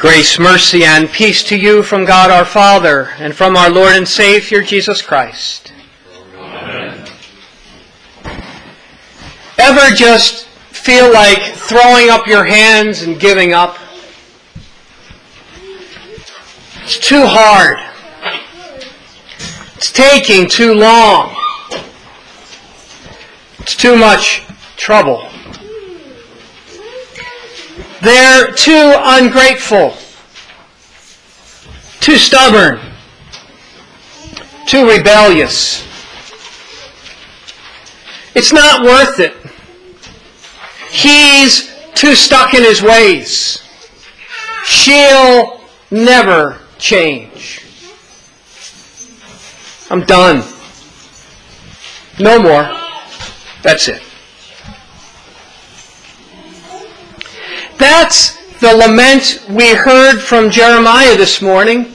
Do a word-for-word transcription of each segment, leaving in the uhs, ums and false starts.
Grace, mercy, and peace to you from God our Father and from our Lord and Savior Jesus Christ. Amen. Ever just feel like throwing up your hands and giving up? It's too hard. It's taking too long. It's too much trouble. They're too ungrateful, too stubborn, too rebellious. It's not worth it. He's too stuck in his ways. She'll never change. I'm done. No more. That's it. That's the lament we heard from Jeremiah this morning.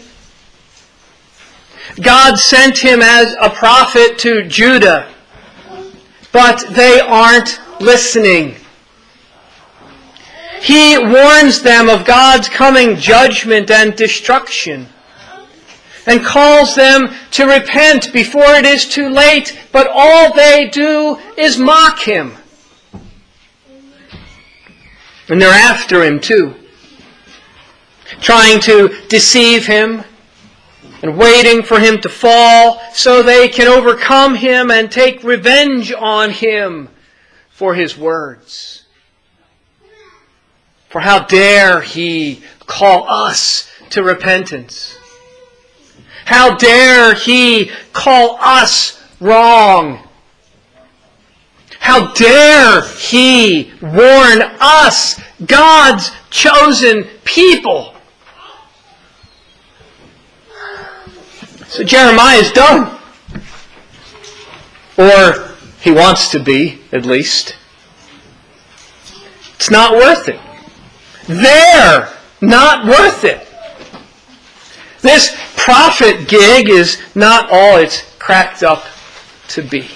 God sent him as a prophet to Judah, but they aren't listening. He warns them of God's coming judgment and destruction, and calls them to repent before it is too late, but all they do is mock him. And they're after him too, trying to deceive him and waiting for him to fall so they can overcome him and take revenge on him for his words. For how dare he call us to repentance? How dare he call us wrong? How dare he warn us, God's chosen people? So Jeremiah's done. Or he wants to be, at least. It's not worth it. They're not worth it. This prophet gig is not all it's cracked up to be.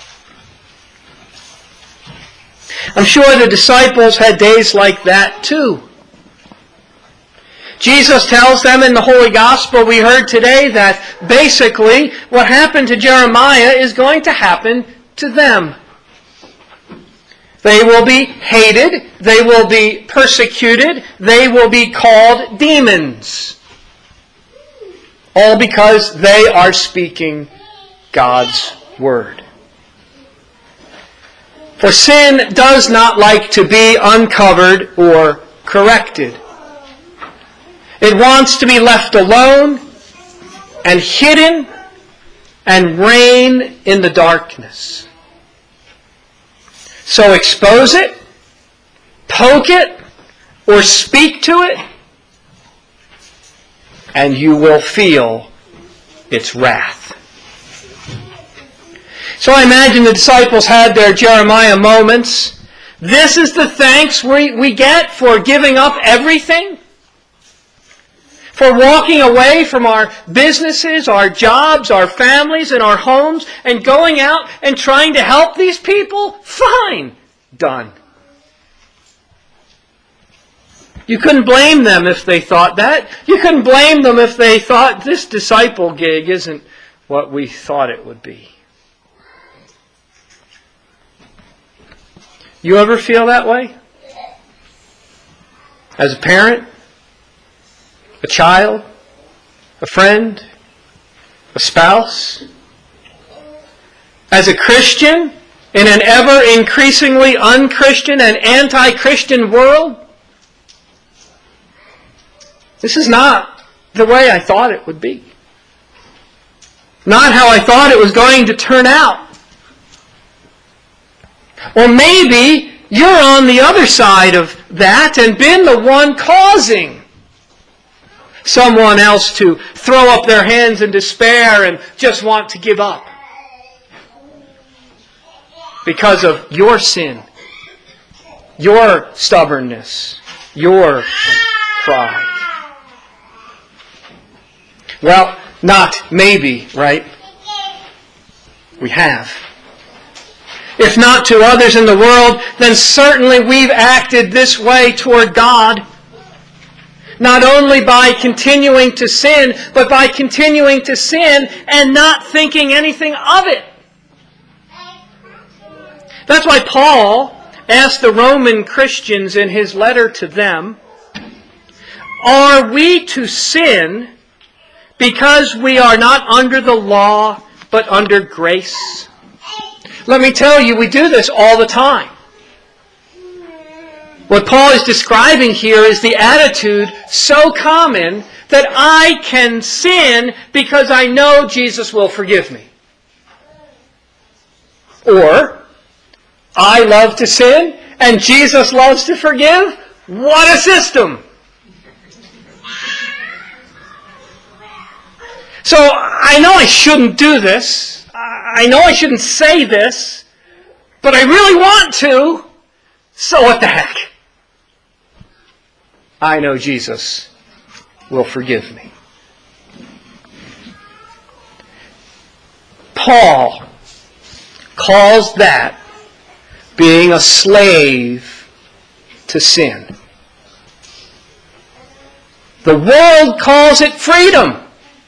I'm sure the disciples had days like that too. Jesus tells them in the Holy Gospel we heard today that basically what happened to Jeremiah is going to happen to them. They will be hated, they will be persecuted, they will be called demons. All because they are speaking God's word. For sin does not like to be uncovered or corrected. It wants to be left alone and hidden and reign in the darkness. So expose it, poke it, or speak to it, and you will feel its wrath. So I imagine the disciples had their Jeremiah moments. This is the thanks we, we get for giving up everything? For walking away from our businesses, our jobs, our families, and our homes, and going out and trying to help these people? Fine. Done. You couldn't blame them if they thought that. You couldn't blame them if they thought this disciple gig isn't what we thought it would be. You ever feel that way? As a parent? A child? A friend? A spouse? As a Christian in an ever increasingly unchristian and anti-Christian world? This is not the way I thought it would be. Not how I thought it was going to turn out. Or maybe you're on the other side of that and been the one causing someone else to throw up their hands in despair and just want to give up because of your sin, your stubbornness, your pride. Well, not maybe, right? We have. If not to others in the world, then certainly we've acted this way toward God. Not only by continuing to sin, but by continuing to sin and not thinking anything of it. That's why Paul asked the Roman Christians in his letter to them, are we to sin because we are not under the law, but under grace? Let me tell you, we do this all the time. What Paul is describing here is the attitude so common that I can sin because I know Jesus will forgive me. Or, I love to sin and Jesus loves to forgive? What a system! So, I know I shouldn't do this. I know I shouldn't say this. But I really want to. So what the heck? I know Jesus will forgive me. Paul calls that being a slave to sin. The world calls it freedom.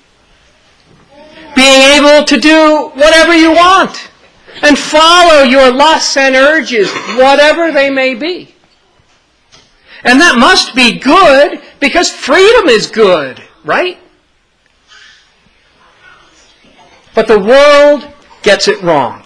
Being able to do whatever you want and follow your lusts and urges, whatever they may be. And that must be good because freedom is good, right? But the world gets it wrong.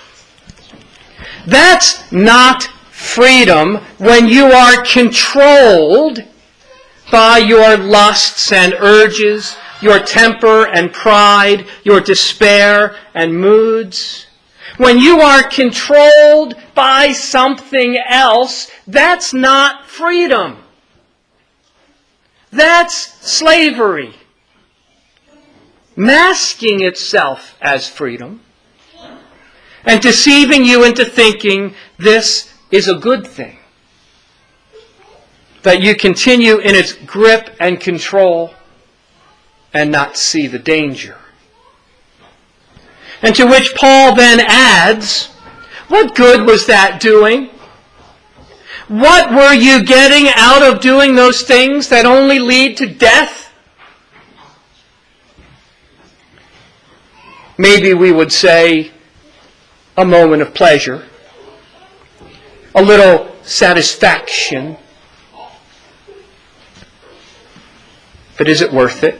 That's not freedom when you are controlled by your lusts and urges, your temper and pride, your despair and moods. When you are controlled by something else, that's not freedom. That's slavery, masking itself as freedom and deceiving you into thinking this is a good thing. That you continue in its grip and control and not see the danger. And to which Paul then adds, what good was that doing? What were you getting out of doing those things that only lead to death? Maybe we would say a moment of pleasure, a little satisfaction. But is it worth it?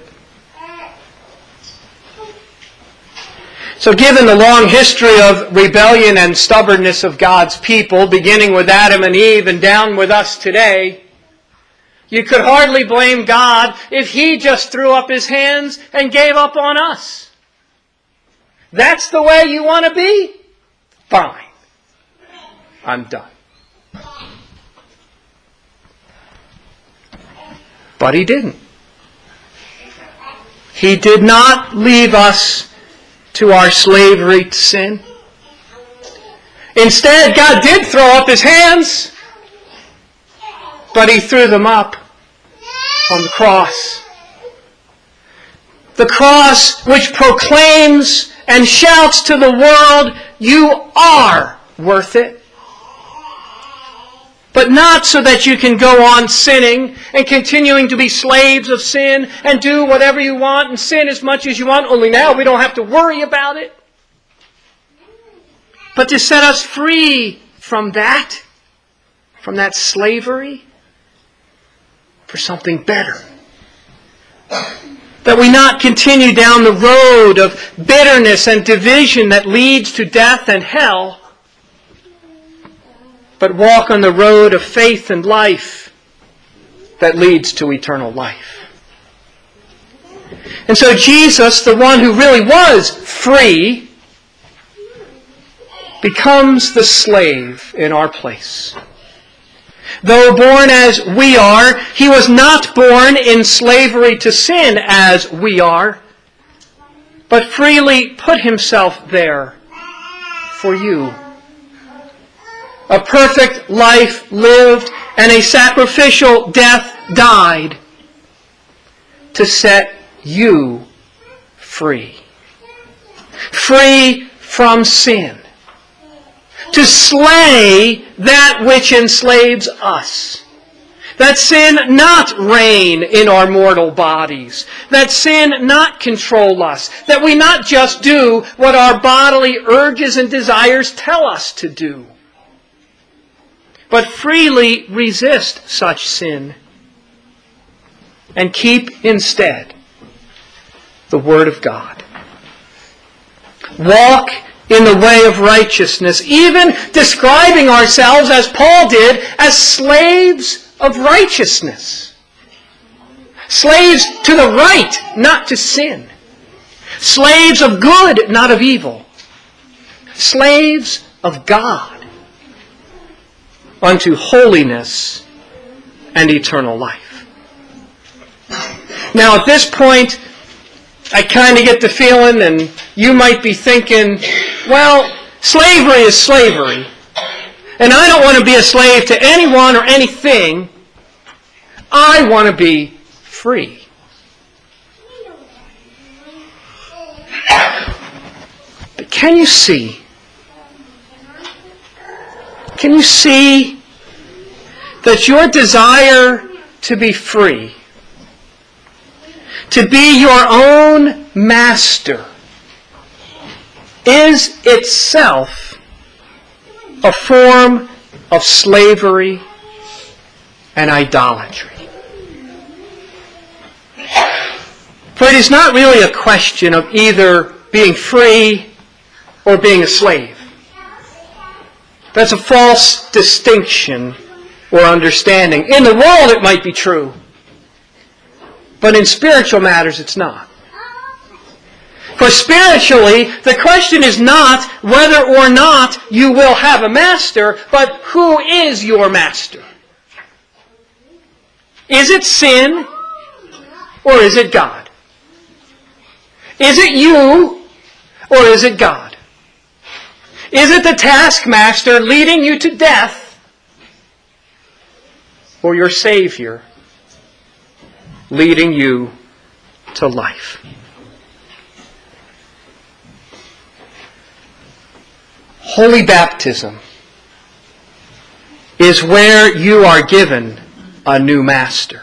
So given the long history of rebellion and stubbornness of God's people, beginning with Adam and Eve and down with us today, you could hardly blame God if He just threw up His hands and gave up on us. That's the way you want to be? Fine. I'm done. But He didn't. He did not leave us to our slavery to sin. Instead, God did throw up His hands, but He threw them up on the cross. The cross which proclaims and shouts to the world, you are worth it. But not so that you can go on sinning and continuing to be slaves of sin and do whatever you want and sin as much as you want, only now we don't have to worry about it. But to set us free from that, from that slavery, for something better. That we not continue down the road of bitterness and division that leads to death and hell, but walk on the road of faith and life that leads to eternal life. And so Jesus, the one who really was free, becomes the slave in our place. Though born as we are, He was not born in slavery to sin as we are, but freely put Himself there for you. A perfect life lived and a sacrificial death died to set you free. Free from sin. To slay that which enslaves us. That sin not reign in our mortal bodies. That sin not control us. That we not just do what our bodily urges and desires tell us to do, but freely resist such sin and keep instead the Word of God. Walk in the way of righteousness, even describing ourselves, as Paul did, as slaves of righteousness. Slaves to the right, not to sin. Slaves of good, not of evil. Slaves of God unto holiness and eternal life. Now at this point, I kind of get the feeling, and you might be thinking, well, slavery is slavery, and I don't want to be a slave to anyone or anything. I want to be free. But can you see? Can you see that your desire to be free, to be your own master, is itself a form of slavery and idolatry? For it is not really a question of either being free or being a slave. That's a false distinction or understanding. In the world it might be true, but in spiritual matters it's not. For spiritually, the question is not whether or not you will have a master, but who is your master? Is it sin or is it God? Is it you or is it God? Is it the taskmaster leading you to death or your Savior leading you to life? Holy baptism is where you are given a new master.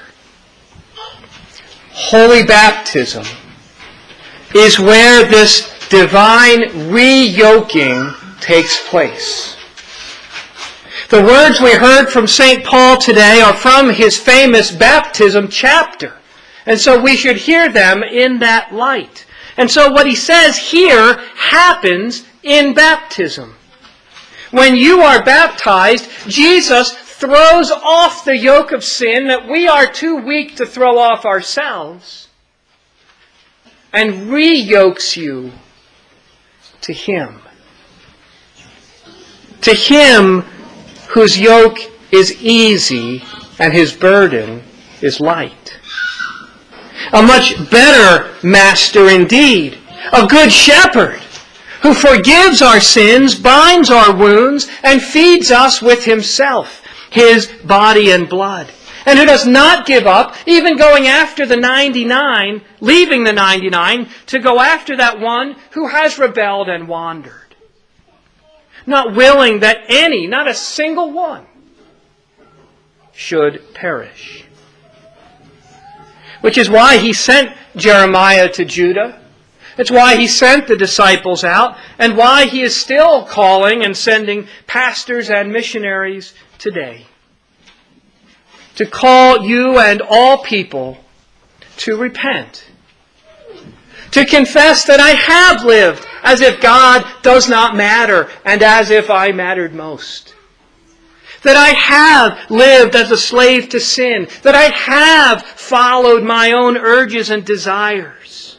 Holy baptism is where this divine re-yoking takes place. The words we heard from Saint Paul today are from his famous baptism chapter. And so we should hear them in that light. And so what he says here happens in baptism. When you are baptized, Jesus throws off the yoke of sin that we are too weak to throw off ourselves and re-yokes you to Him. To Him whose yoke is easy and His burden is light. A much better master indeed, a good shepherd who forgives our sins, binds our wounds, and feeds us with Himself, His body and blood. And who does not give up, even going after the ninety-nine, leaving the ninety-nine, to go after that one who has rebelled and wandered. Not willing that any, not a single one, should perish. Which is why He sent Jeremiah to Judah. It's why He sent the disciples out, and why He is still calling and sending pastors and missionaries today. To call you and all people to repent. To confess that I have lived as if God does not matter and as if I mattered most. That I have lived as a slave to sin. That I have followed my own urges and desires.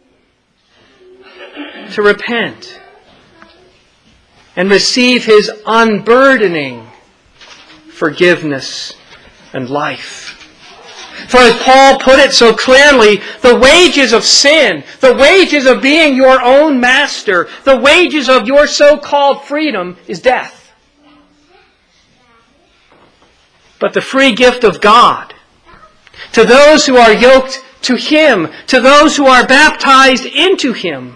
To repent and receive His unburdening forgiveness and life. For as Paul put it so clearly, the wages of sin, the wages of being your own master, the wages of your so-called freedom is death. But the free gift of God, to those who are yoked to Him, to those who are baptized into Him,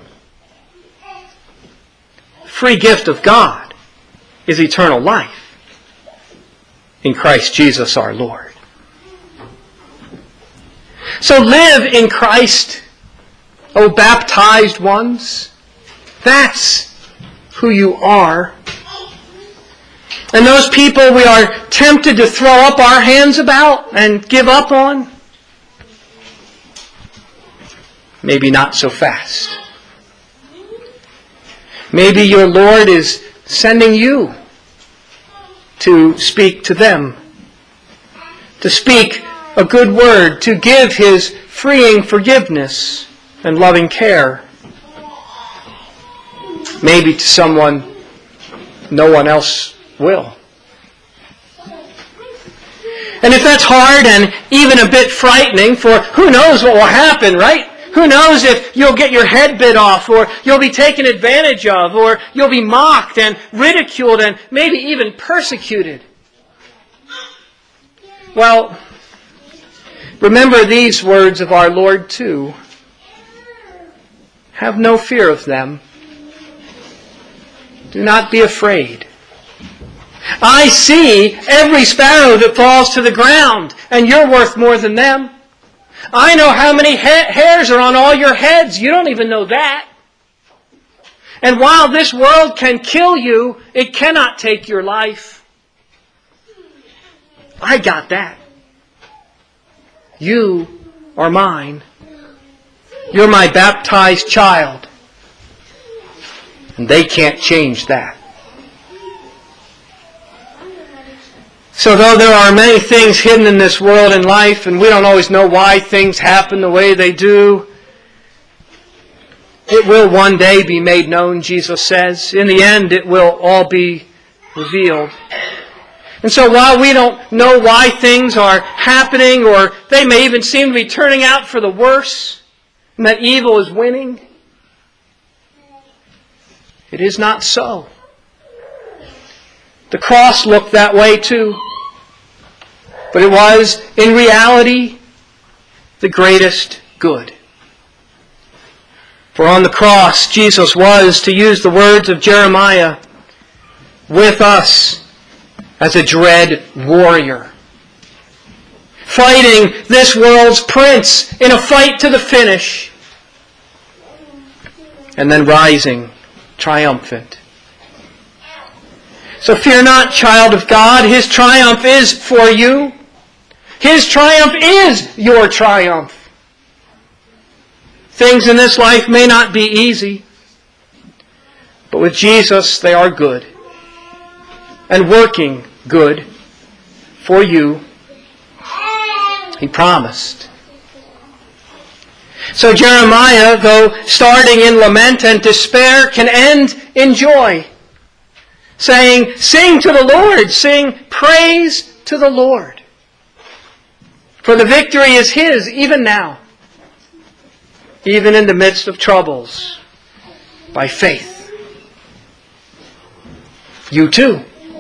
the free gift of God is eternal life in Christ Jesus our Lord. So live in Christ, O baptized ones. That's who you are. And those people we are tempted to throw up our hands about and give up on, maybe not so fast. Maybe your Lord is sending you to speak to them, to speak a good word, to give His freeing forgiveness and loving care. Maybe to someone no one else will. And if that's hard and even a bit frightening, for who knows what will happen, right? Who knows if you'll get your head bit off, or you'll be taken advantage of, or you'll be mocked and ridiculed and maybe even persecuted. Well, remember these words of our Lord too. Have no fear of them. Do not be afraid. I see every sparrow that falls to the ground, and you're worth more than them. I know how many ha- hairs are on all your heads. You don't even know that. And while this world can kill you, it cannot take your life. I got that. You are mine. You're my baptized child. And they can't change that. So though there are many things hidden in this world and life, and we don't always know why things happen the way they do, it will one day be made known, Jesus says. In the end, it will all be revealed. And so while we don't know why things are happening, or they may even seem to be turning out for the worse, and that evil is winning, it is not so. The cross looked that way too. But it was, in reality, the greatest good. For on the cross, Jesus was, to use the words of Jeremiah, with us as a dread warrior, fighting this world's prince in a fight to the finish, and then rising triumphant. So fear not, child of God. His triumph is for you. His triumph is your triumph. Things in this life may not be easy, but with Jesus they are good, and working good for you. He promised. So Jeremiah, though starting in lament and despair, can end in joy, saying, sing to the Lord, sing praise to the Lord. For the victory is His even now, even in the midst of troubles, by faith. You too.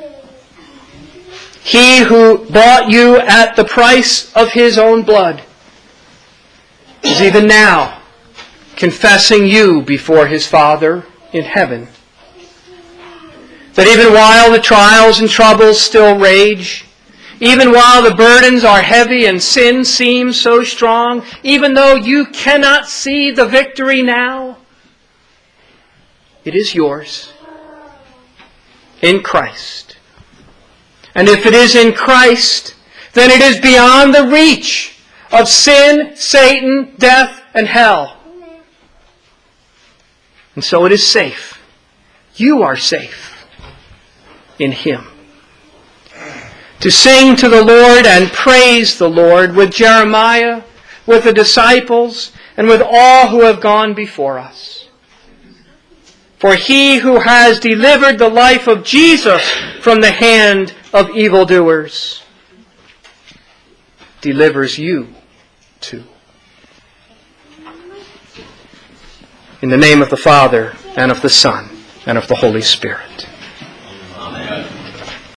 He who bought you at the price of His own blood is even now confessing you before His Father in heaven. That even while the trials and troubles still rage, even while the burdens are heavy and sin seems so strong, even though you cannot see the victory now, it is yours in Christ. And if it is in Christ, then it is beyond the reach of sin, Satan, death, and hell. And so it is safe. You are safe in Him. To sing to the Lord and praise the Lord with Jeremiah, with the disciples, and with all who have gone before us. For He who has delivered the life of Jesus from the hand of evildoers delivers you too. In the name of the Father, and of the Son, and of the Holy Spirit.